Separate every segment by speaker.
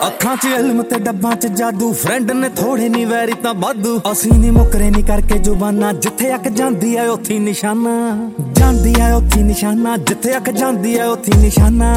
Speaker 1: ਅੱਖਾਂ 'ਚ ਇਲਮ ਤੇ ਡੱਬਾਂ 'ਚ ਜਾਦੂ, ਫਰੈਂਡ ਨੇ ਥੋੜੇ ਨੀ ਵੈਰੀ ਤਾਂ ਵਾਧੂ। ਅਸੀਂ ਨੀ ਮੁਕਰੇ ਨੀ ਕਰਕੇ ਜ਼ੁਬਾਨਾਂ, ਜਿੱਥੇ ਅੱਖ ਜਾਂਦੀ ਐ ਉੱਥੇ ਨਿਸ਼ਾਨਾ। ਜਾਂਦੀ ਐ ਉੱਥੇ ਨਿਸ਼ਾਨਾ, ਜਿੱਥੇ ਅੱਖ ਜਾਂਦੀ ਐ ਉੱਥੇ ਨਿਸ਼ਾਨਾ।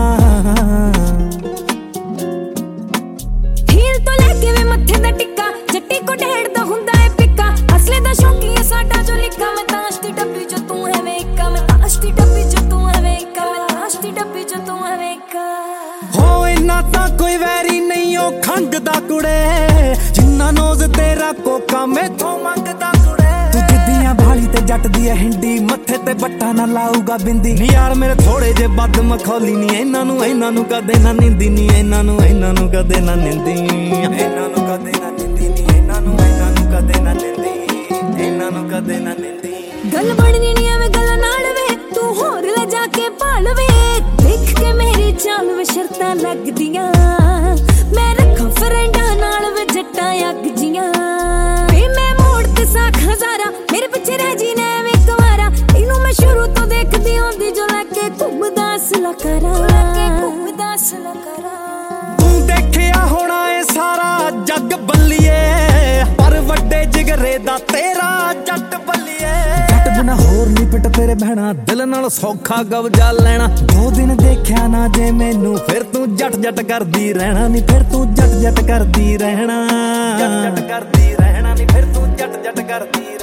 Speaker 2: ਹੀਲ ਤੋਂ ਲੈ ਕੇ ਵੇ ਮੱਥੇ ਦਾ ਟਿੱਕਾ, ਜੱਟੀ ਕੋ ਢੇੜਦਾ ਹੁੰਦਾ ਏ ਪਿੱਕਾ। ਅਸਲੇ ਦਾ ਸ਼ੌਕੀ ਏ ਸਾਡਾ ਜੋ ਲਿਖਾ, ਮੈਂ ਤਾਂ ਅਸ਼ਤੀ ਡੱਬੀ ਜੋ ਤੂੰ ਹੈ ਵੇਖਾ। ਮੈਂ ਤਾਂ ਅਸ਼ਤੀ ਡੱਬੀ ਜੋ ਤੂੰ ਹੈ ਵੇਖਾ। ਮੈਂ ਤਾਂ ਅਸ਼ਤੀ ਡੱਬੀ ਜੋ ਤੂੰ ਹੈ ਵੇਖਾ।
Speaker 1: ਹੋ ਇੰਨਾ ਤਾਂ ਕੋਈ ਵੈਰੀ ਨਹੀਂ ਉਹ ਖੰਗ ਦਾ ਕੁੜੇ, ਜਿੰਨਾ ਨੋਜ਼ ਤੇਰਾ ਕੋਕਾ ਮੈਥੋਂ ਮੰਗਦਾ ਕੁੜੇ। ਤੂੰ ਜਿੱਦੀਆਂ ਭਾਲੀ ਤੇ ਜੱਟ ਦੀ ਐ ਹਿੰਡੀ, ਮੱਥੇ ਤੇ ਬੱਟਾ ਨਾ ਲਾਊਗਾ ਬਿੰਦੀ। ਨੀ ਯਾਰ ਮੇਰੇ ਥੋੜੇ ਜੇ ਬੱਦ ਮਖੌਲੀ ਨੀ, ਇਹਨਾਂ ਨੂੰ ਕਦੇ ਨਾ ਨਿੰਦੀ ਨੀ। ਇਹਨਾਂ ਨੂੰ ਕਦੇ ਨਾ ਨਿੰਦੀ। ਇਹਨਾਂ ਨੂੰ ਕਦੇ ਨਾ ਨਿੰਦੀ ਨੀ। ਇਹਨਾਂ ਨੂੰ ਕਦੇ ਨਾ ਨਿੰਦੀ। ਇਹਨਾਂ ਨੂੰ ਕਦੇ ਨਾ ਨਿੰਦੀ।
Speaker 2: ਗੱਲ ਬਣਨੀ ਨੀ ਐਵੇਂ ਗੱਲਾਂ ਨਾਲ ਵੇ, ਤੂੰ ਹੋਰ ਲੈ ਜਾ ਕੇ ਭਾਲ ਵੇ। ਦੇਖ ਕੇ ਮੇਰੀ ਚਾਲ ਵੇ ਸ਼ਰਤਾਂ ਲੱਗਦੀਆਂ, ਮੈਂ ਰੱਖਾਂ ਫਰੈਂਡਾਂ ਨਾਲ ਵੇ ਜੱਟਾਂ ਅੱਗ ਜੀਆਂ। ਵੇ ਮੈਂ ਮੋੜ ਤੇ ਸਾਖ ਹਜ਼ਾਰਾਂ, ਮੇਰੇ ਪਿੱਛੇ ਰਹਿ ਜੀ ਨੇ ਵੇ ਕੁਵਾਰਾ। ਇਹਨੂੰ ਮੈਂ ਸ਼ੁਰੂ ਤੋਂ ਦੇਖਦੀ ਆਉਂਦੀ, ਜੋ ਲੈ ਕੇ ਘੁੰਮਦਾ ਅਸਲਾ ਕਰਾਂ। ਘੁੰਮਦਾ ਅਸਲਾ ਕਰਾਂ।
Speaker 1: ਤੂੰ ਦੇਖਿਆ ਹੋਣਾ ਏ ਸਾਰਾ ਜੱਗ ਬੱਲੀਏ, ਪਰ ਵੱਡੇ ਜਿਗਰੇ ਦਾ ਤੇਰਾ ਜੱਟ ਬੱਲੀਏ। ਜੱਟ ਬਿਨਾ ਹੋਰ ਨੀ ਪਿੱਟ ਤੇਰੇ ਬਹਿਣਾ, ਦਿਲ ਨਾਲ ਸੌਖਾ ਕਬਜ਼ਾ ਲੈਣਾ। 2 ਦਿਨ ਦੇਖਿਆ ਨਾ ਜੇ ਮੈਨੂੰ, ਫਿਰ ਤੂੰ ਜੱਟ ਕਰਦੀ ਰਹਿਣਾ ਨੀ। ਫਿਰ ਤੂੰ ਜੱਟ ਕਰਦੀ ਰਹਿਣਾ। ਜੱਟ ਕਰਦੀ ਰਹਿਣਾ ਨੀ। ਫਿਰ ਤੂੰ ਜੱਟ ਕਰਦੀ ਰਹਿਣਾ।